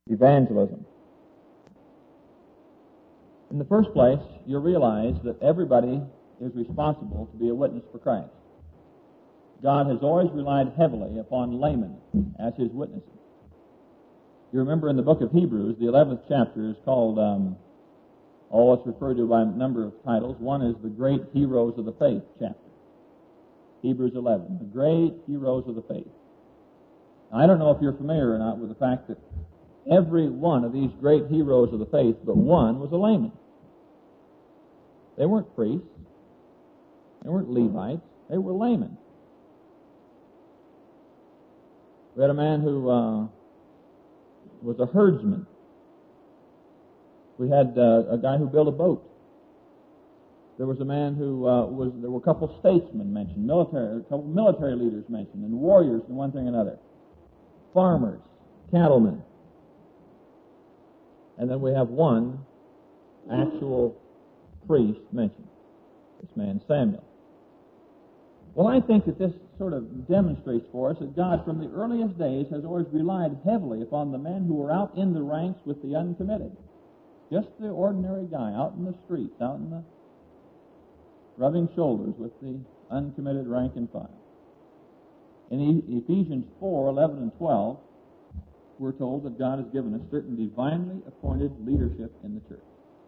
Evangelism. In the first place, you realize that everybody is responsible to be a witness for Christ. God has always relied heavily upon laymen as his witnesses. You remember in the book of Hebrews, the 11th chapter is called, it's referred to by a number of titles. One is the Great Heroes of the Faith chapter. Hebrews 11, the Great Heroes of the Faith. Now, I don't know if you're familiar or not with the fact that every one of these great heroes of the faith but one was a layman. They weren't priests. They weren't Levites. They were laymen. We had a man who was a herdsman. We had a guy who built a boat. There was a man who there were a couple of statesmen mentioned, a couple of military leaders mentioned, and warriors and one thing or another. Farmers, cattlemen. And then we have one actual priest mentioned, this man Samuel. Well, I think that this sort of demonstrates for us that God from the earliest days has always relied heavily upon the men who were out in the ranks with the uncommitted. Just the ordinary guy out in the streets, out in the rubbing shoulders with the uncommitted rank and file. In Ephesians 4, 11 and 12, we're told that God has given us certain divinely appointed leadership in the church.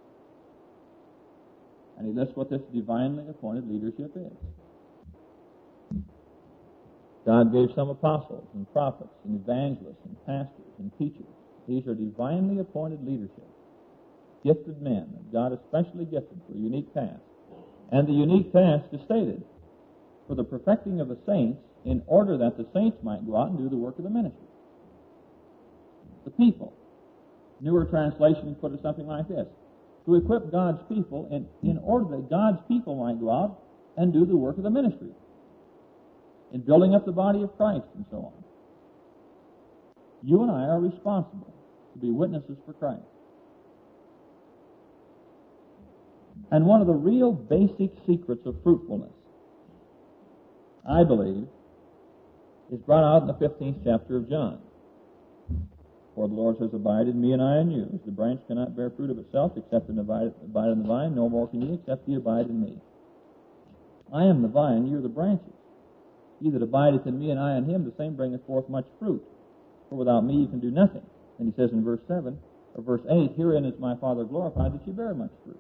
And he lists what this divinely appointed leadership is. God gave some apostles and prophets and evangelists and pastors and teachers. These are divinely appointed leadership. Gifted men that God especially gifted for a unique task. And the unique task is stated for the perfecting of the saints in order that the saints might go out and do the work of the ministry. The people. Newer translations put it something like this. To equip God's people in order that God's people might go out and do the work of the ministry. In building up the body of Christ and so on. You and I are responsible to be witnesses for Christ. And one of the real basic secrets of fruitfulness, I believe, is brought out in the 15th chapter of John. For the Lord says, abide in me and I in you. As the branch cannot bear fruit of itself except it abide in the vine, no more can ye except ye abide in me. I am the vine, ye are the branches. He that abideth in me and I in him, the same bringeth forth much fruit. For without me you can do nothing. And he says in verse 8, herein is my Father glorified, that ye bear much fruit.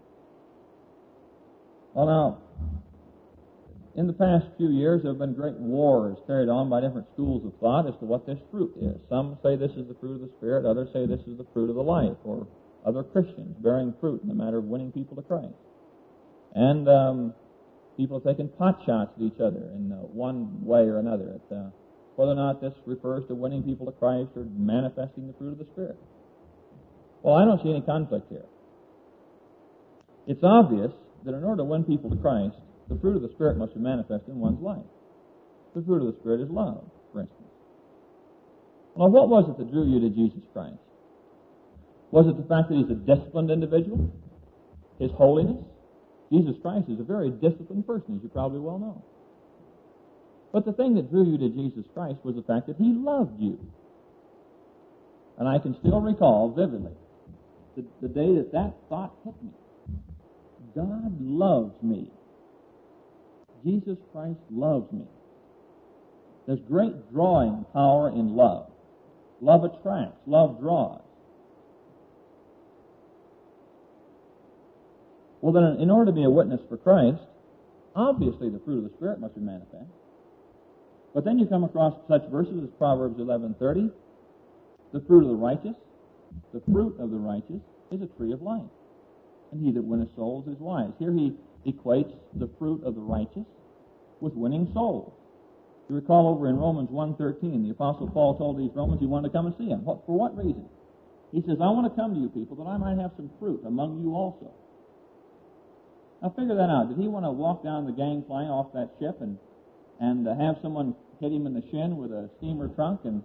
Well, now, in the past few years, there have been great wars carried on by different schools of thought as to what this fruit is. Some say this is the fruit of the Spirit, others say this is the fruit of the life, or other Christians bearing fruit in the matter of winning people to Christ. And people have taken pot shots at each other in one way or another at whether or not this refers to winning people to Christ or manifesting the fruit of the Spirit. Well, I don't see any conflict here. It's obvious that in order to win people to Christ, the fruit of the Spirit must be manifested in one's life. The fruit of the Spirit is love, for instance. Well, what was it that drew you to Jesus Christ? Was it the fact that he's a disciplined individual? His holiness? Jesus Christ is a very disciplined person, as you probably well know. But the thing that drew you to Jesus Christ was the fact that he loved you. And I can still recall vividly the day that thought hit me. God loves me. Jesus Christ loves me. There's great drawing power in love. Love attracts. Love draws. Well, then, in order to be a witness for Christ, obviously the fruit of the Spirit must be manifest. But then you come across such verses as Proverbs 11:30, the fruit of the righteous is a tree of life. And he that winneth souls is wise. Here he equates the fruit of the righteous with winning souls. You recall over in Romans 1:13, the Apostle Paul told these Romans he wanted to come and see him. For what reason? He says, I want to come to you people that I might have some fruit among you also. Now figure that out. Did he want to walk down the gangplank off that ship and have someone hit him in the shin with a steamer trunk and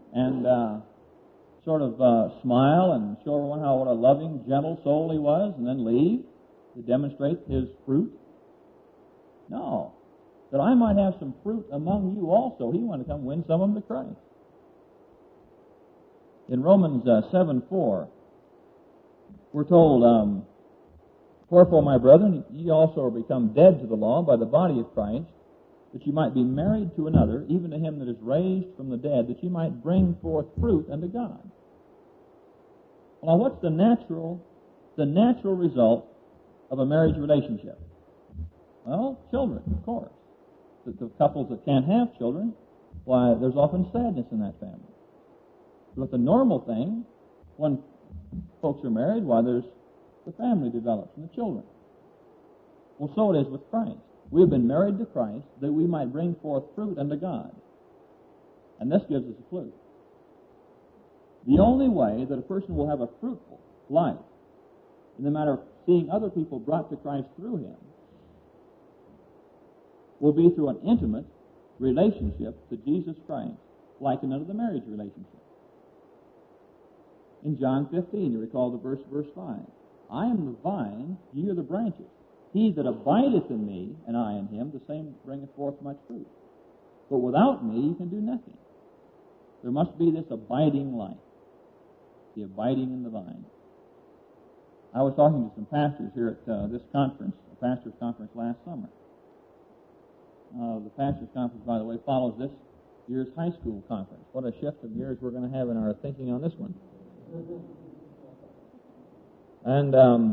sort of smile and show everyone what a loving, gentle soul he was, and then leave to demonstrate his fruit? No. That I might have some fruit among you also. He wanted to come win some of them to Christ. In Romans 7:4, we're told, "Wherefore, my brethren, ye also are become dead to the law by the body of Christ, that ye might be married to another, even to him that is raised from the dead, that ye might bring forth fruit unto God." Now, what's the natural result of a marriage relationship? Well, children, of course. The couples that can't have children, why, there's often sadness in that family. But the normal thing, when folks are married, why, the family develops and the children. Well, so it is with Christ. We have been married to Christ that we might bring forth fruit unto God. And this gives us a clue. The only way that a person will have a fruitful life in the matter of seeing other people brought to Christ through him will be through an intimate relationship to Jesus Christ, likened unto the marriage relationship. In John 15, you recall the verse 5. "I am the vine, ye are the branches. He that abideth in me, and I in him, the same bringeth forth much fruit. But without me you can do nothing." There must be this abiding life, the abiding in the vine. I was talking to some pastors here at this conference, a pastor's conference last summer. The pastor's conference, by the way, follows this year's high school conference. What a shift of years we're going to have in our thinking on this one. And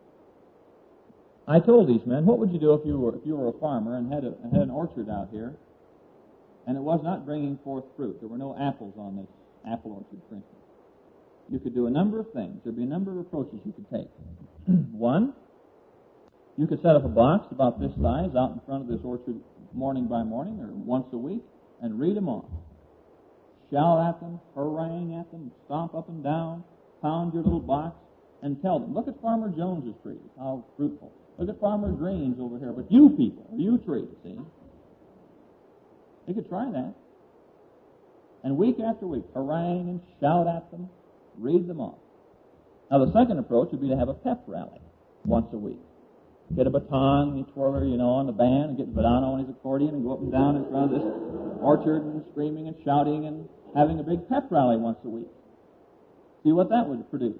I told these men, what would you do if you were a farmer and had an orchard out here, and it was not bringing forth fruit? There were no apples on this apple orchard, for instance. You could do a number of things. There'd be a number of approaches you could take. One, you could set up a box about this size out in front of this orchard morning by morning or once a week and read them off. Shout at them, harangue at them, stomp up and down, pound your little box, and tell them, "Look at Farmer Jones's trees, how fruitful. Look at Farmer Green's over here. But you people, you trees, see?" You could try that. And week after week, harangue and shout at them, read them off. Now, the second approach would be to have a pep rally once a week. Get a baton, you twirler, on the band, and get Vadano on his accordion and go up and down in front of this orchard and screaming and shouting and having a big pep rally once a week. See what that would produce.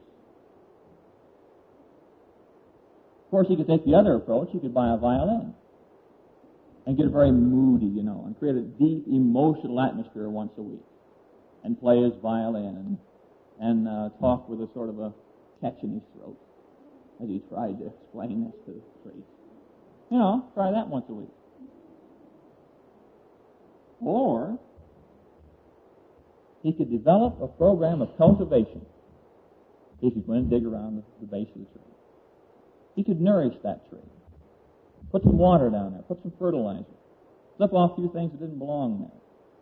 Of course, you could take the other approach. You could buy a violin and get very moody, and create a deep emotional atmosphere once a week and play his violin and talk with a sort of a catch in his throat as he tried to explain this to the priest. Try that once a week. Or he could develop a program of cultivation. He could go and dig around the base of the tree. He could nourish that tree. Put some water down there. Put some fertilizer. Slip off a few things that didn't belong there.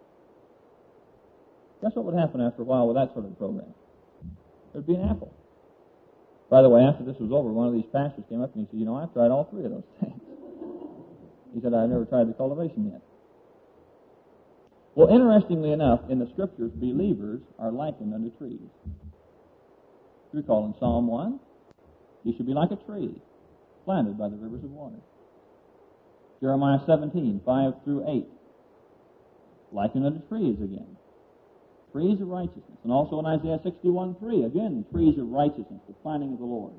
Guess what would happen after a while with that sort of program? There'd be an apple. By the way, after this was over, one of these pastors came up to me and said, "I've tried all three of those things." He said, "I've never tried the cultivation yet." Well, interestingly enough, in the Scriptures, believers are likened unto trees. We call in Psalm 1, "You should be like a tree, planted by the rivers of water." Jeremiah 17, 5 through 8, likened unto trees again. Trees of righteousness. And also in Isaiah 61, 3, again, trees of righteousness, the planting of the Lord.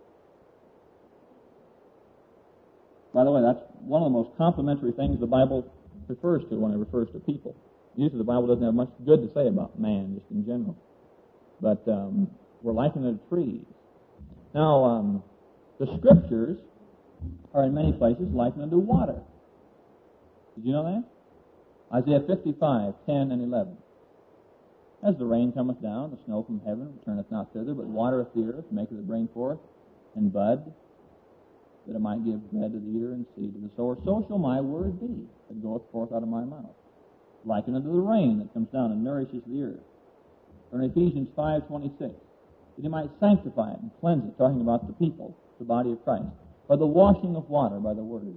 By the way, that's one of the most complimentary things the Bible refers to when it refers to people. Usually the Bible doesn't have much good to say about man, just in general. But we're likened to trees. Now, the Scriptures are in many places likened unto water. Did you know that? Isaiah 55, 10 and 11. "As the rain cometh down, the snow from heaven returneth not thither, but watereth the earth, maketh it bring forth and bud, that it might give bread to the eater and seed to the sower. So shall my word be that goeth forth out of my mouth. Likened unto the rain that comes down and nourishes the earth." Or in Ephesians 5:26, that he might sanctify it and cleanse it, talking about the people, the body of Christ, by the washing of water by the word.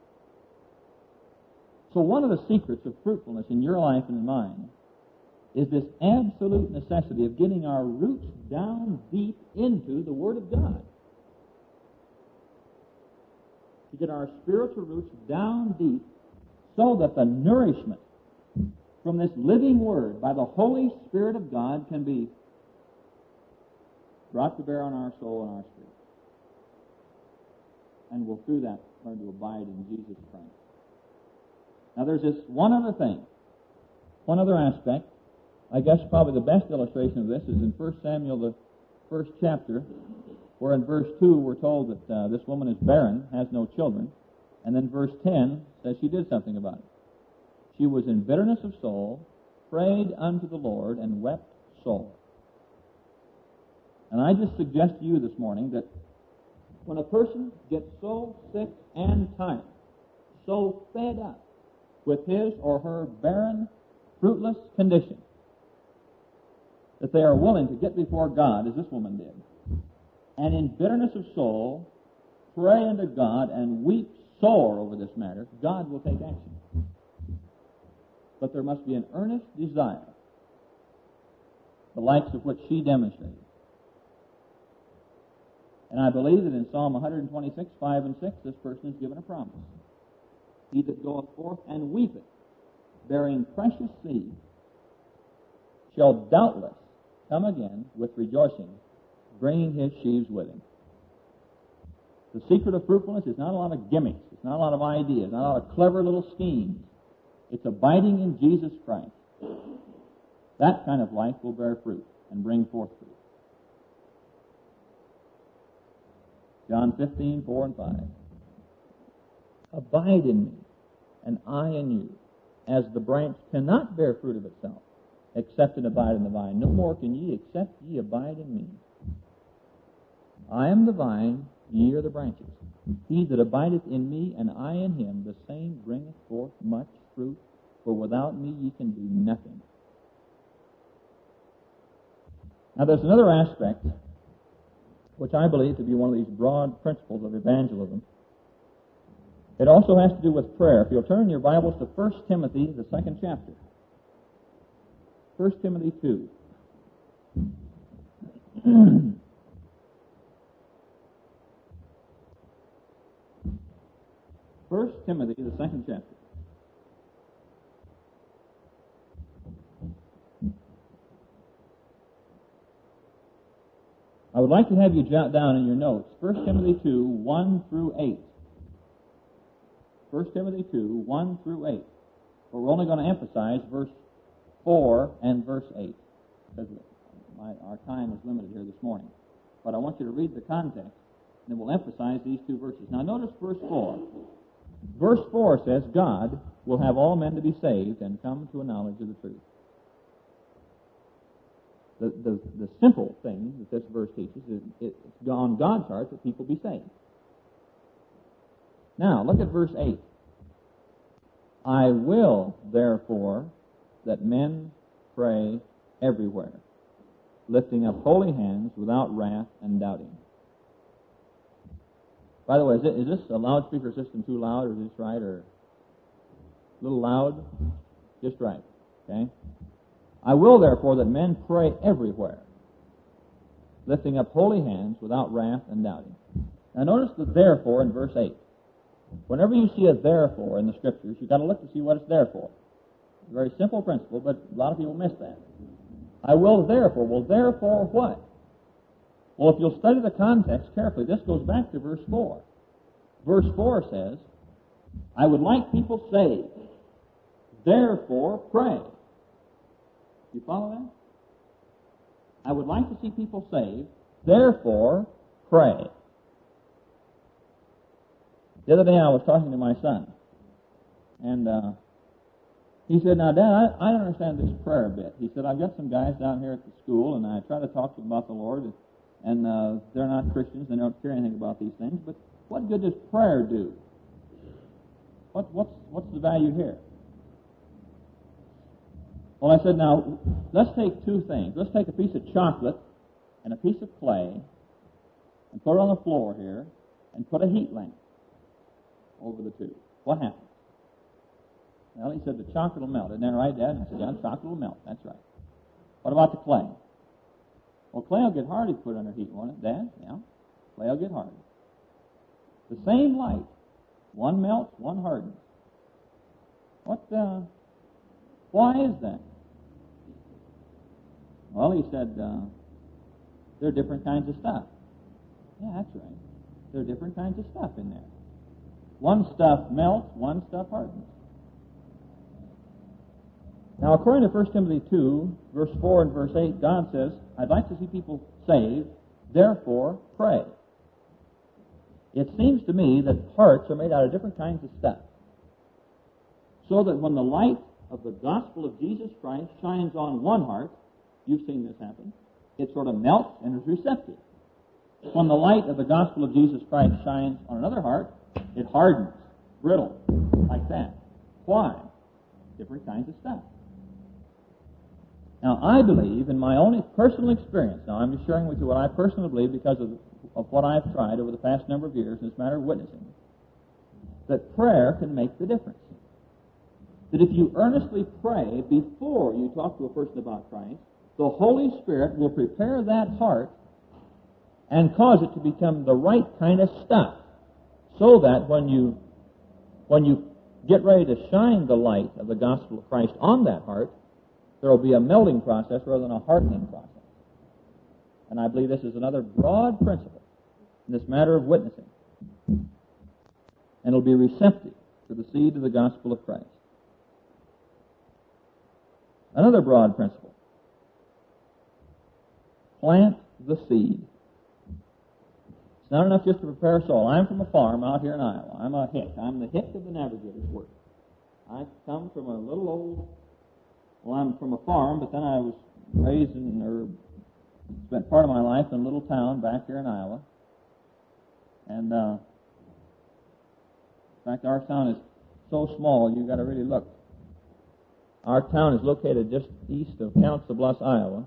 So one of the secrets of fruitfulness in your life and in mine is this absolute necessity of getting our roots down deep into the Word of God. To get our spiritual roots down deep so that the nourishment from this living Word by the Holy Spirit of God can be brought to bear on our soul and our spirit. And we'll through that learn to abide in Jesus Christ. Now there's this one other thing, one other aspect. I guess probably the best illustration of this is in 1 Samuel, the first chapter, where in verse 2 we're told that this woman is barren, has no children, and then verse 10 says she did something about it. She was in bitterness of soul, prayed unto the Lord, and wept sore. And I just suggest to you this morning that when a person gets so sick and tired, so fed up with his or her barren, fruitless condition, that they are willing to get before God, as this woman did, and in bitterness of soul, pray unto God and weep sore over this matter, God will take action. But there must be an earnest desire, the likes of which she demonstrated. And I believe that in Psalm 126, 5 and 6, this person is given a promise. He that goeth forth and weepeth, bearing precious seed, shall doubtless come again with rejoicing, bringing his sheaves with him. The secret of fruitfulness is not a lot of gimmicks. It's not a lot of ideas, not a lot of clever little schemes. It's abiding in Jesus Christ. That kind of life will bear fruit and bring forth fruit. John 15, 4 and 5. Abide in me, and I in you, as the branch cannot bear fruit of itself, except it abide in the vine. No more can ye, except ye abide in me. I am the vine, ye are the branches. He that abideth in me, and I in him, the same bringeth forth much fruit, for without me ye can do nothing. Now there's another aspect which I believe to be one of these broad principles of evangelism. It also has to do with prayer. If you'll turn your Bibles to 1 Timothy, the second chapter. 1 Timothy 2. 1 Timothy, the second chapter. I would like to have you jot down in your notes 1 Timothy 2, 1 through 8. 1 Timothy 2, 1 through 8. But we're only going to emphasize verse 4 and verse 8, because our time is limited here this morning. But I want you to read the context, and then we'll emphasize these two verses. Now notice verse 4. Verse 4 says, God will have all men to be saved and come to a knowledge of the truth. The simple thing that this verse teaches is it's on God's heart that people be saved. Now, look at verse 8. I will, therefore, that men pray everywhere, lifting up holy hands without wrath and doubting. By the way, is this a loudspeaker system too loud, or is this right, or a little loud? Just right, okay? I will, therefore, that men pray everywhere, lifting up holy hands without wrath and doubting. Now notice the therefore in verse 8. Whenever you see a therefore in the Scriptures, you've got to look to see what it's there for. It's a very simple principle, but a lot of people miss that. I will therefore. Well, therefore what? Well, if you'll study the context carefully, this goes back to verse 4. Verse 4 says, I would like people saved. Therefore, pray. You follow that? I would like to see people saved. Therefore, pray. The other day I was talking to my son, and he said, now, Dad, I don't understand this prayer a bit. He said, I've got some guys down here at the school, and I try to talk to them about the Lord, and they're not Christians. They don't care anything about these things, but what good does prayer do? What's the value here? Well, I said, now, let's take two things. Let's take a piece of chocolate and a piece of clay and put it on the floor here and put a heat lamp over the two. What happens? Well, he said the chocolate will melt. Isn't that right, Dad? And I said, yeah, chocolate will melt. That's right. What about the clay? Well, clay will get hard if you put it under heat, won't it, Dad? Yeah. Clay will get hard. The same light. One melts, one hardens. Why is that? Well, he said, There are different kinds of stuff. Yeah, that's right. There are different kinds of stuff in there. One stuff melts, one stuff hardens. Now, according to 1 Timothy 2, verse 4 and verse 8, God says, I'd like to see people saved, therefore pray. It seems to me that hearts are made out of different kinds of stuff, so that when the light of the gospel of Jesus Christ shines on one heart, you've seen this happen, it sort of melts and is receptive. When the light of the gospel of Jesus Christ shines on another heart, it hardens, brittle, like that. Why? Different kinds of stuff. Now, I believe, in my own personal experience, now I'm just sharing with you what I personally believe because of what I've tried over the past number of years in this matter of witnessing, that prayer can make the difference. That if you earnestly pray before you talk to a person about Christ, the Holy Spirit will prepare that heart and cause it to become the right kind of stuff, so that when you get ready to shine the light of the gospel of Christ on that heart, there will be a melting process rather than a hardening process. And I believe this is another broad principle in this matter of witnessing. And it'll be receptive to the seed of the gospel of Christ. Another broad principle. Plant the seed. It's not enough just to prepare a soil. I'm from a farm out here in Iowa. I'm a hick. I'm the hick of the navigator's work. I come from a little old, I'm from a farm, but then I was raised spent part of my life in a little town back here in Iowa. And, in fact, our town is so small, you've got to really look. Our town is located just east of Council Bluffs, Iowa.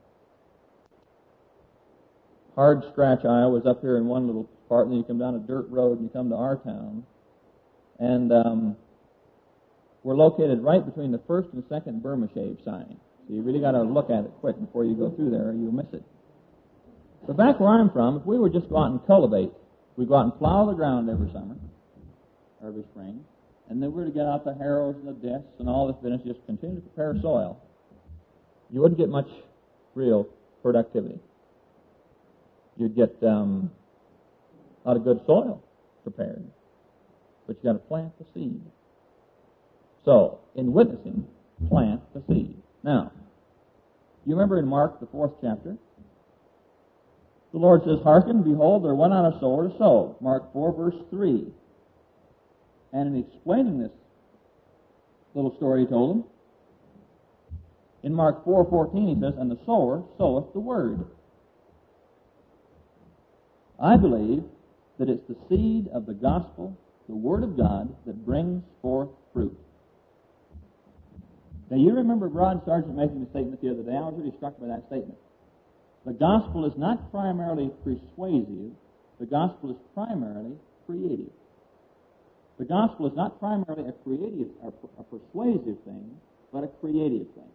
Hard Scratch, Iowa is up here in one little part, and then you come down a dirt road and you come to our town. And we're located right between the first and second Burma Shave sign. So you really got to look at it quick before you go through there, or you'll miss it. But back where I'm from, if we were just go out and cultivate, we'd go out and plow the ground every summer, or every spring, and then we're to get out the harrows and the discs and all this business, just continue to prepare soil. You wouldn't get much real productivity. You'd get a lot of good soil prepared, but you got to plant the seed. So, in witnessing, plant the seed. Now, you remember in Mark, the 4th chapter, the Lord says, Hearken, behold, there went out a sower to sow. Mark 4, verse 3. And in explaining this little story he told them, in Mark 4:14 he says, And the sower soweth the word. I believe that it's the seed of the gospel, the word of God, that brings forth fruit. Now, you remember Rod Sargent making a statement the other day. I was really struck by that statement. The gospel is not primarily persuasive. The gospel is primarily creative. The gospel is not primarily a creative or a persuasive thing, but a creative thing.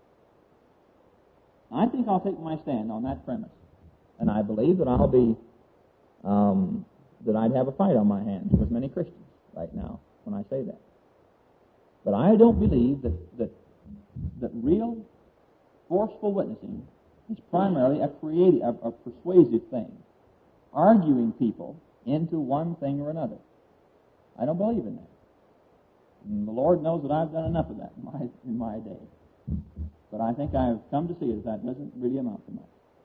I think I'll take my stand on that premise. And I believe that I'll be, that I'd have a fight on my hands with many Christians right now when I say that. But I don't believe that real, forceful witnessing is primarily a creative, a persuasive thing, arguing people into one thing or another. I don't believe in that. And the Lord knows that I've done enough of that in my day. But I think I've come to see that doesn't really amount to much.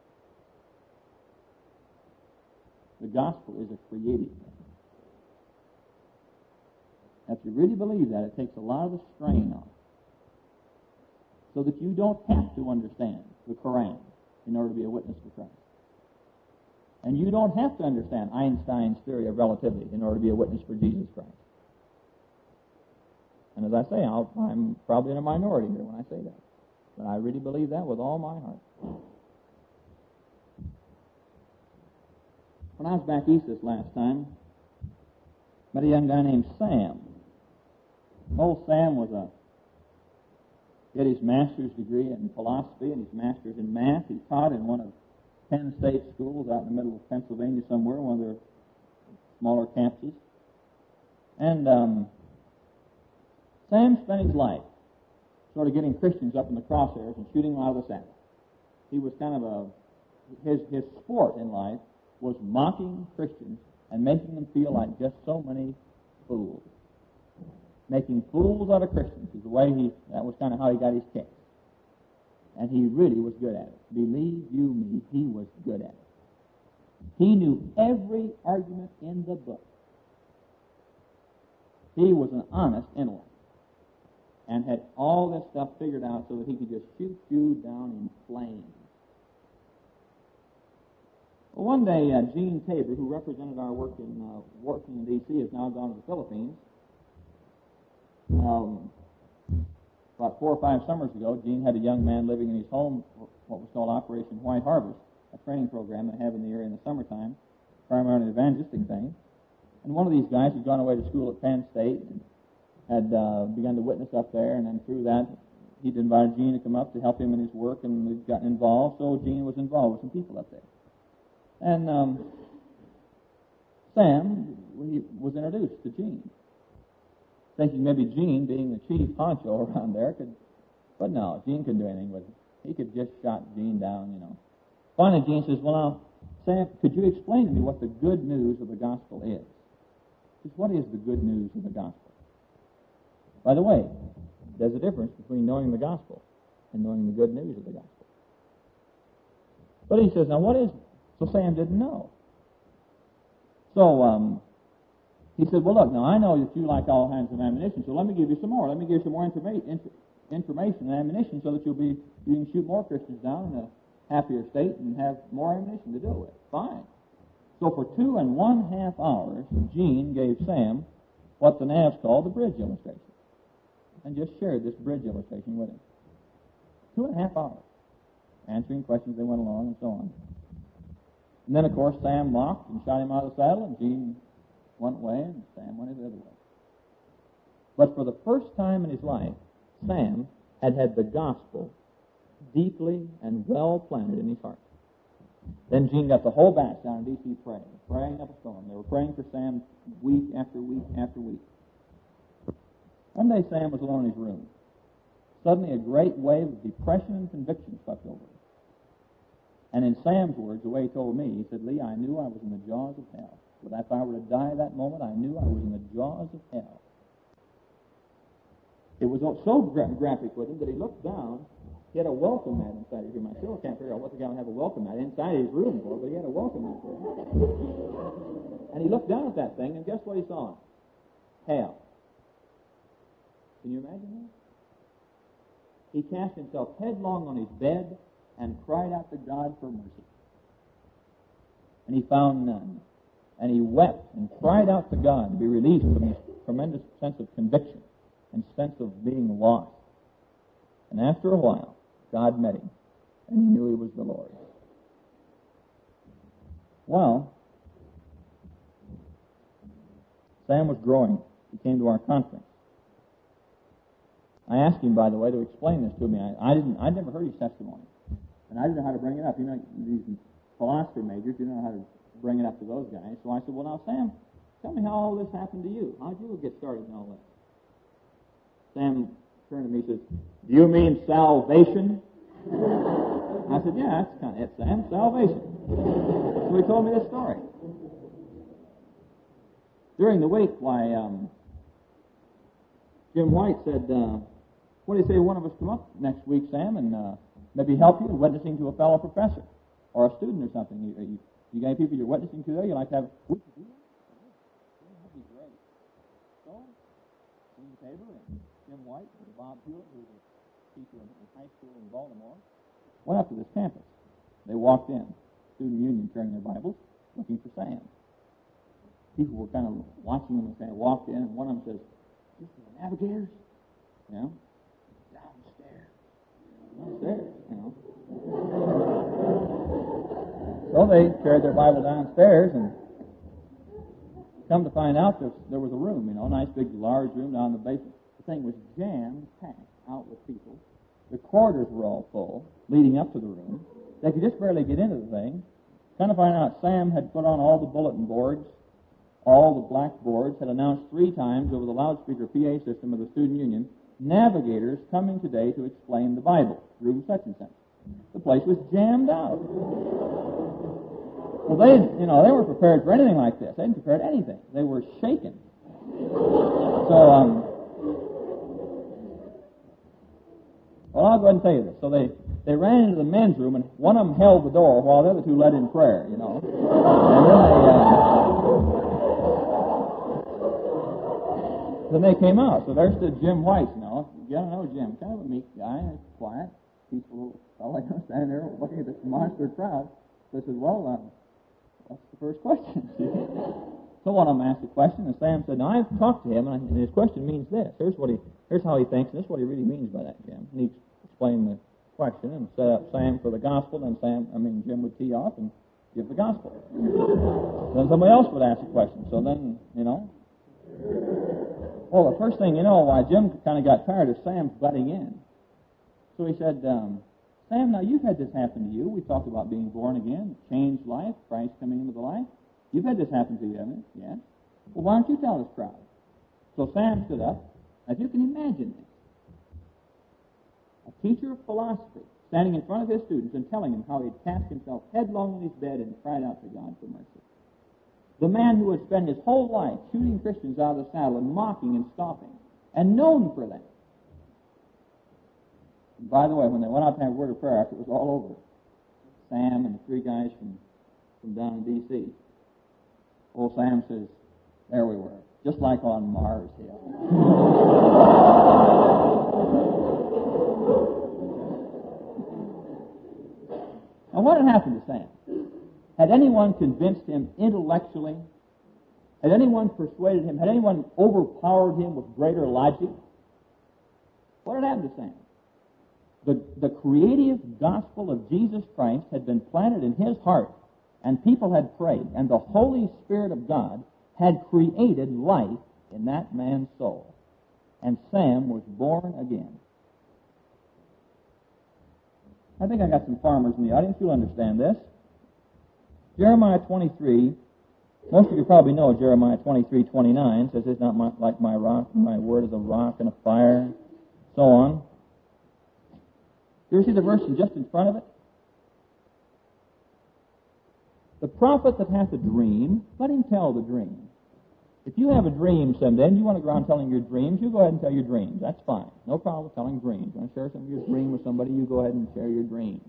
The gospel is a creative thing. If you really believe that, it takes a lot of the strain off, so that you don't have to understand the Quran in order to be a witness for Christ. And you don't have to understand Einstein's theory of relativity in order to be a witness for Jesus Christ. And as I say, I'm probably in a minority here when I say that. But I really believe that with all my heart. When I was back east this last time, I met a young guy named Sam. Old Sam he had his master's degree in philosophy and his master's in math. He taught in one of Penn State schools out in the middle of Pennsylvania somewhere, one of their smaller campuses. And Sam spent his life sort of getting Christians up in the crosshairs and shooting them out of the saddle. He was kind of his sport in life was mocking Christians and making them feel like just so many fools. Making fools out of Christians is the way that was kind of how he got his kicks. And he really was good at it. Believe you me, he was good at it. He knew every argument in the book. He was an honest intellect and had all this stuff figured out so that he could just shoot you down in flames. Well, one day, Gene Tabor, who represented our work in Washington, D.C., has now gone to the Philippines. About 4 or 5 summers ago, Gene had a young man living in his home, what was called Operation White Harvest, a training program they have in the area in the summertime, primarily an evangelistic thing. And one of these guys had gone away to school at Penn State and had begun to witness up there, and then through that, he'd invited Gene to come up to help him in his work, and we'd gotten involved, so Gene was involved with some people up there. And Sam was introduced to Gene, thinking maybe Gene, being the chief honcho around there, could, but no, Gene couldn't do anything with it. He could just shot Gene down, you know. Finally, Gene says, well, now, Sam, could you explain to me what the good news of the gospel is? Just what is the good news of the gospel? By the way, there's a difference between knowing the gospel and knowing the good news of the gospel. But he says, now what is it? So Sam didn't know. So he said, well, look, now I know that you like all kinds of ammunition, so let me give you some more. Let me give you some more information and ammunition so that you can shoot more Christians down in a happier state and have more ammunition to deal with. Fine. So for 2.5 hours, Gene gave Sam what the Navs call the bridge illustration, and just shared this bridge illustration with him. 2.5 hours, answering questions they went along and so on. And then, of course, Sam mocked and shot him out of the saddle, and Gene went away, and Sam went his other way. But for the first time in his life, Sam had the gospel deeply and well planted in his heart. Then Gene got the whole batch down in D.C. praying up a storm. They were praying for Sam week after week after week. One day Sam was alone in his room. Suddenly a great wave of depression and conviction swept over him. And in Sam's words, the way he told me, he said, Lee, I knew I was in the jaws of hell. But if I were to die that moment, I knew I was in the jaws of hell. It was so graphic with him that he looked down. He had a welcome mat inside his room. I still can't figure out what the guy would have a welcome mat inside his room for, but he had a welcome mat there. And he looked down at that thing, and guess what he saw? Hell. Can you imagine that? He cast himself headlong on his bed and cried out to God for mercy. And he found none. And he wept and cried out to God to be released from this tremendous sense of conviction and sense of being lost. And after a while, God met him, and he knew he was the Lord. Well, Sam was growing. He came to our conference. I asked him, by the way, to explain this to me. I'd never heard his testimony, and I didn't know how to bring it up. You know, these philosophy majors, you don't know how to bring it up to those guys. So I said, well, now, Sam, tell me how all this happened to you. How did you get started in all this? Sam turned to me and says, do you mean salvation? I said, yeah, that's kind of it, Sam, salvation. So he told me this story. During the week, Jim White said, what do you say one of us come up next week, Sam, and maybe help you in witnessing to a fellow professor or a student or something? You got any people you're witnessing to there? You like to have... Would you do that? That'd be great. So, Gene Tabor and Jim White and Bob Hewitt, who was a teacher in high school in Baltimore, went up to this campus. They walked in, student union carrying their Bibles, looking for Sam. People were kind of watching them as they walked in, and one of them says, "This is the Navigators?" You know? Downstairs, you know. So they carried their Bible downstairs, and come to find out there was a room, you know, a nice big large room down in the basement. The thing was jam-packed out with people. The corridors were all full, leading up to the room. They could just barely get into the thing. Come to find out Sam had put on all the bulletin boards, all the blackboards, had announced 3 times over the loudspeaker PA system of the student union, Navigators coming today to explain the Bible, room such and such. The place was jammed out. Well, they weren't prepared for anything like this. They hadn't prepared anything. They were shaken. So, well, I'll go ahead and tell you this. So they ran into the men's room, and one of them held the door while the other two led in prayer, And then they came out. So there stood Jim White, You don't know Jim, kind of a meek guy, quiet, peaceful little fellow, standing there looking at this monster crowd. So I said, well, what's the first question? So one of them asked a question, and Sam said, now I've talked to him, and his question means this. Here's how he thinks, and this is what he really means by that, Jim. And he explained the question and set up Sam for the gospel, and Jim would tee off and give the gospel. Then somebody else would ask a question. So then, well, the first thing why Jim kind of got tired of Sam butting in. So he said, Sam, now you've had this happen to you. We talked about being born again, changed life, Christ coming into the life. You've had this happen to you, haven't you? Yes. Well, why don't you tell this crowd? So Sam stood up. As you can imagine this, a teacher of philosophy standing in front of his students and telling them how he'd cast himself headlong in his bed and cried out to God for mercy. The man who had spent his whole life shooting Christians out of the saddle and mocking and scoffing, and known for that. And by the way, when they went out to have a word of prayer after it was all over, Sam and the three guys from down in D.C., old Sam says, there we were, just like on Mars Hill. Now, what had happened to Sam? Had anyone convinced him intellectually? Had anyone persuaded him? Had anyone overpowered him with greater logic? What had happened to Sam? The creative gospel of Jesus Christ had been planted in his heart, and people had prayed, and the Holy Spirit of God had created life in that man's soul. And Sam was born again. I think I got some farmers in the audience. You'll understand this. Jeremiah 23, most of you probably know Jeremiah 23:29 says, it's not like my rock, my word is a rock and a fire, so on. You ever see the verse just in front of it? The prophet that hath a dream, let him tell the dream. If you have a dream someday and you want to go around telling your dreams, you go ahead and tell your dreams. That's fine. No problem with telling dreams. You want to share some of your dream with somebody, you go ahead and share your dreams.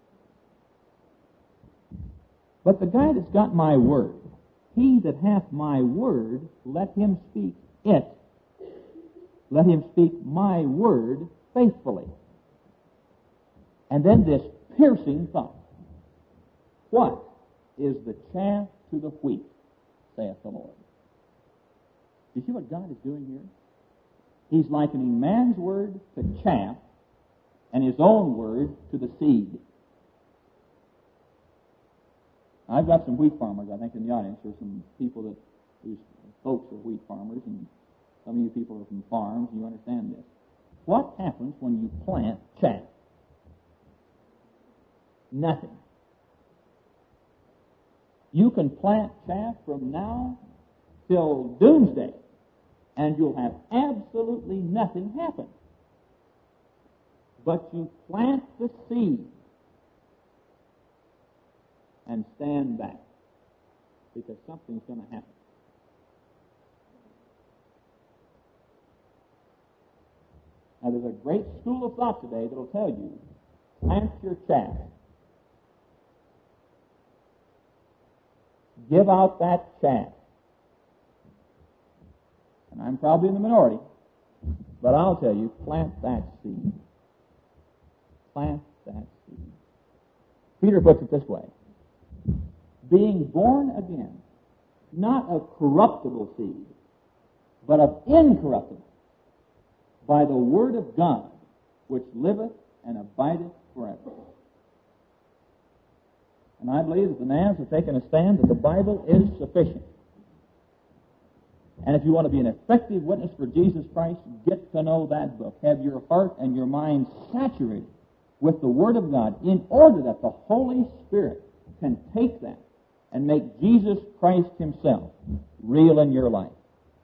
But the guy that's got my word, he that hath my word, let him speak it. Let him speak my word faithfully. And then this piercing thought. What is the chaff to the wheat, saith the Lord? You see what God is doing here? He's likening man's word to chaff and his own word to the seed. I've got some wheat farmers, I think, in the audience. There's some people whose folks are wheat farmers, and some of you people are from farms, and you understand this. What happens when you plant chaff? Nothing. You can plant chaff from now till doomsday, and you'll have absolutely nothing happen. But you plant the seed and stand back, because something's going to happen. Now, there's a great school of thought today that will tell you, plant your chaff. Give out that chaff. And I'm probably in the minority, but I'll tell you, plant that seed. Plant that seed. Peter puts it this way. Being born again, not of corruptible seed, but of incorruptible, by the word of God, which liveth and abideth forever. And I believe that the Nans have taken a stand that the Bible is sufficient. And if you want to be an effective witness for Jesus Christ, get to know that book. Have your heart and your mind saturated with the Word of God in order that the Holy Spirit can take that and make Jesus Christ himself real in your life.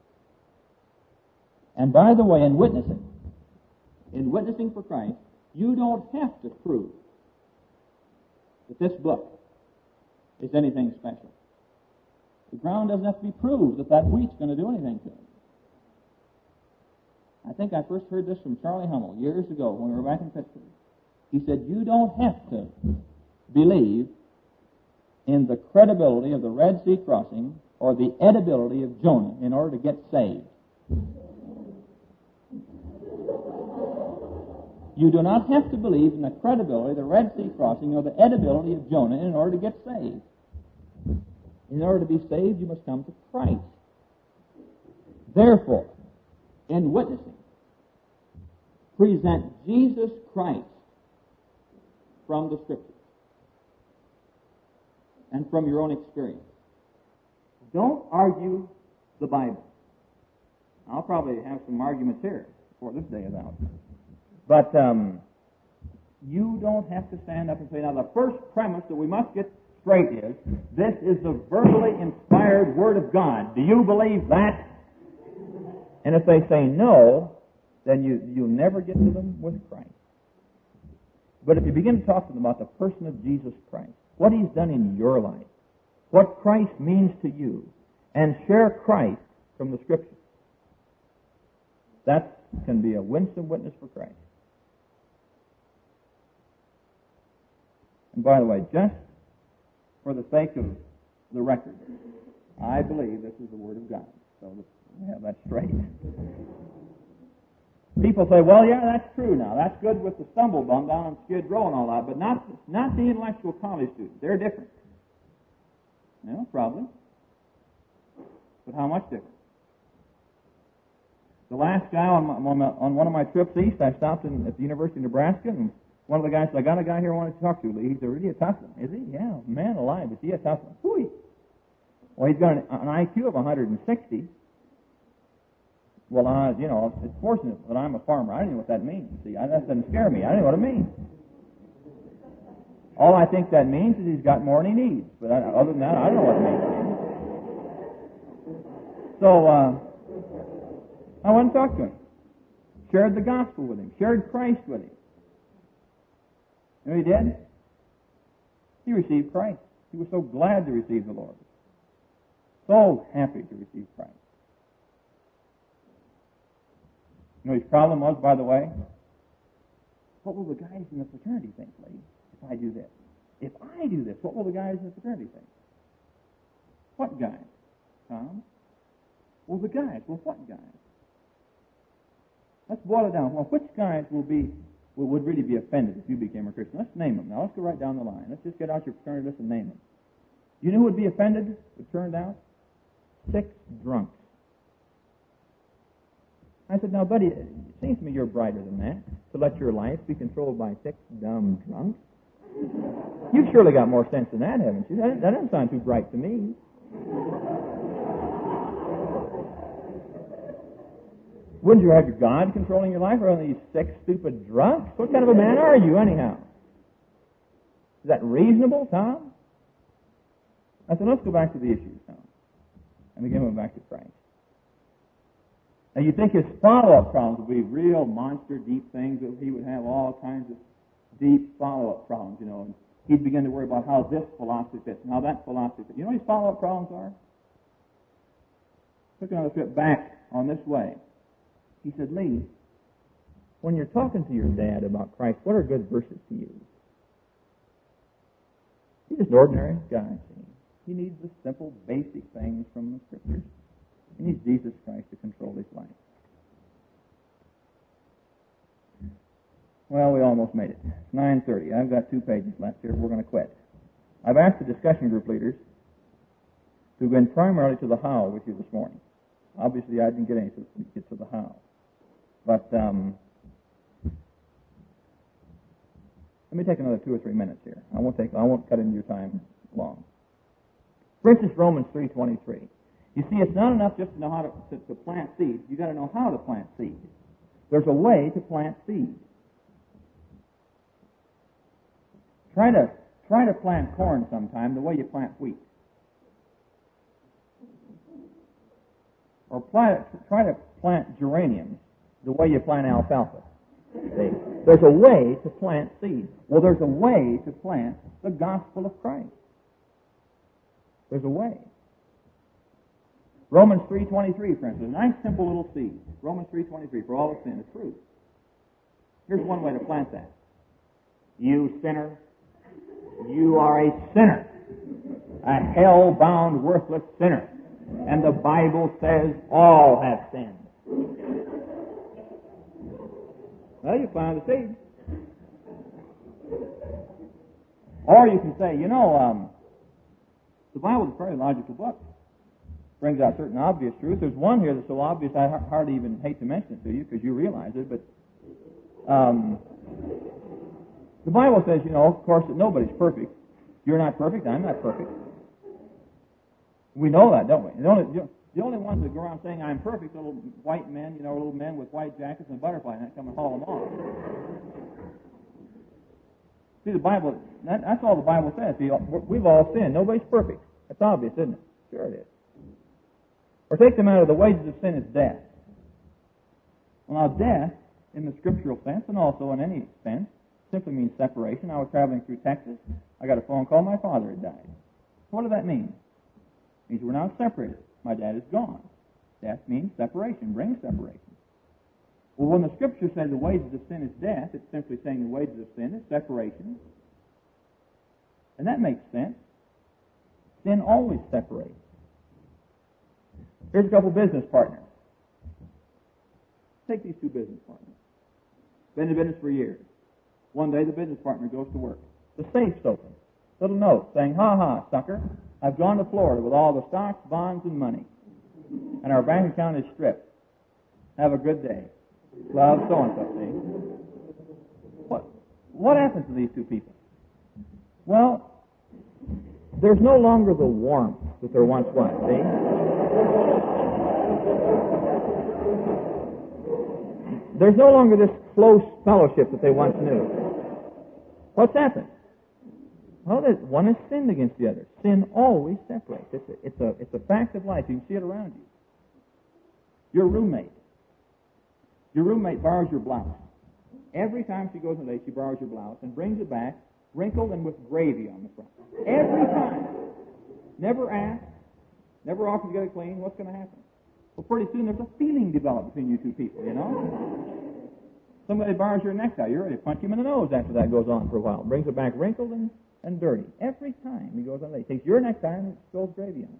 And by the way, in witnessing for Christ, you don't have to prove that this book is anything special. The ground doesn't have to be proved that wheat's going to do anything to it. I think I first heard this from Charlie Hummel years ago when we were back in Pittsburgh. He said, you don't have to believe in the credibility of the Red Sea crossing or the edibility of Jonah in order to get saved. You do not have to believe in the credibility of the Red Sea crossing or the edibility of Jonah in order to get saved. In order to be saved, you must come to Christ. Therefore, in witnessing, present Jesus Christ from the Scriptures and from your own experience. Don't argue the Bible. I'll probably have some arguments here before this day is out. But you don't have to stand up and say, now the first premise that we must get straight is, this is the verbally inspired Word of God. Do you believe that? And if they say no, then you'll never get to them with Christ. But if you begin to talk to them about the person of Jesus Christ, what He's done in your life, what Christ means to you, and share Christ from the Scriptures, that can be a winsome witness for Christ. And by the way, just for the sake of the record, I believe this is the Word of God. So we have that straight. People say, well, yeah, that's true now. That's good with the stumble bum down on Skid Row and all that, but not the intellectual college students. They're different. Yeah, probably. But how much different? The last guy on one of my trips east, I stopped at the University of Nebraska, and one of the guys said, I got a guy here I wanted to talk to. He's really a tough one. Is he? Yeah, man alive. Is he a tough one? Whoo! Well, he's got an IQ of 160. Well, it's fortunate that I'm a farmer. I don't know what that means. See, that doesn't scare me. I don't know what it means. All I think that means is he's got more than he needs. But other than that, I don't know what it means. So, I went and talked to him. Shared the gospel with him. Shared Christ with him. You know what he did? He received Christ. He was so glad to receive the Lord. So happy to receive Christ. You know his problem was, by the way? What will the guys in the fraternity think, lady, if I do this? If I do this, what will the guys in the fraternity think? What guys, Tom? Well, the guys. Well, what guys? Let's boil it down. Well, which guys would really be offended if you became a Christian? Let's name them. Now, let's go right down the line. Let's just get out your fraternity list and name them. You know who would be offended, it turned out? 6 drunks. I said, now, buddy, it seems to me you're brighter than that, to let your life be controlled by 6 dumb drunks. You've surely got more sense than that, haven't you? That doesn't sound too bright to me. Wouldn't you have your God controlling your life, or only these 6 stupid drunks? What kind of a man are you, anyhow? Is that reasonable, Tom? I said, let's go back to the issues, Tom. And again, went back to Christ. Now, you think his follow-up problems would be real monster, deep things, that he would have all kinds of deep follow-up problems, and he'd begin to worry about how this philosophy fits and how that philosophy fits. You know what his follow-up problems are? Took another trip back on this way. He said, Lee, when you're talking to your dad about Christ, what are good verses to use? He's just an ordinary guy. He needs the simple, basic things from the Scriptures. He needs Jesus Christ to control his life. Well, we almost made it. It's 9:30. I've got 2 pages left here. We're going to quit. I've asked the discussion group leaders to go in primarily to the how with you this morning. Obviously, I didn't get to the how. But let me take another 2 or 3 minutes here. I won't cut into your time long. For instance, Romans 3:23. You see, it's not enough just to know how to plant seeds. You've got to know how to plant seeds. There's a way to plant seeds. Try to plant corn sometime the way you plant wheat. Or try to plant geraniums the way you plant alfalfa. See? There's a way to plant seed. Well, there's a way to plant the gospel of Christ. There's a way. Romans 3:23, for instance, a nice simple little seed. Romans 3:23, for all of sin is fruit. Here's one way to plant that. You sinner, you are a sinner, a hell-bound, worthless sinner. And the Bible says all have sinned. Well, you plant the seed. Or you can say, the Bible is a very logical book. Brings out certain obvious truths. There's one here that's so obvious I hardly even hate to mention it to you because you realize it, but the Bible says, of course, that nobody's perfect. You're not perfect, I'm not perfect. We know that, don't we? The only ones that go around saying I'm perfect, little white men, little men with white jackets and a butterfly net come and haul them off. See, the Bible, that's all the Bible says. See, we've all sinned. Nobody's perfect. That's obvious, isn't it? Sure it is. Or take the matter, the wages of sin is death. Well, now, death, in the scriptural sense, and also in any sense, simply means separation. I was traveling through Texas. I got a phone call. My father had died. What does that mean? It means we're now separated. My dad is gone. Death means separation, brings separation. Well, when the scripture says the wages of sin is death, it's simply saying the wages of sin is separation. And that makes sense. Sin always separates. Here's a couple business partners. Take these two business partners. Been in business for years. One day the business partner goes to work. The safe's open. Little note saying, "Ha ha, sucker. I've gone to Florida with all the stocks, bonds, and money. And our bank account is stripped. Have a good day. Love, so-and-so." See? What happens to these two people? Well, there's no longer the warmth that there once was, see? There's no longer this close fellowship that they once knew. What's happened? Well, one has sinned against the other. Sin always separates. It's a fact of life. You can see it around you. Your roommate borrows your blouse. Every time she goes on a date, she borrows your blouse and brings it back wrinkled and with gravy on the front. Every time. Never asks, never offers to get it clean. What's going to happen? Well, pretty soon there's a feeling developed between you two people, Somebody borrows your necktie. You're ready to punch him in the nose after that goes on for a while. Brings it back wrinkled and dirty. Every time he goes on a date. Takes your necktie and spills gravy on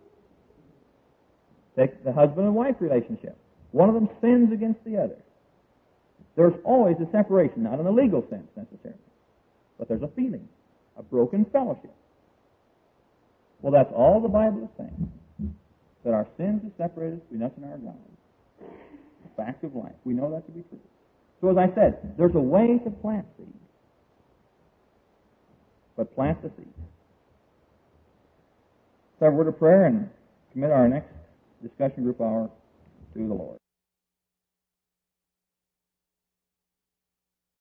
it. Take the husband and wife relationship. One of them sins against the other. There's always a separation, not in a legal sense necessarily, but there's a feeling, a broken fellowship. Well, that's all the Bible is saying, that our sins have separated between us and our God. A fact of life. We know that to be true. So as I said, there's a way to plant seeds, but plant the seed. So have a word of prayer and commit our next discussion group hour to the Lord.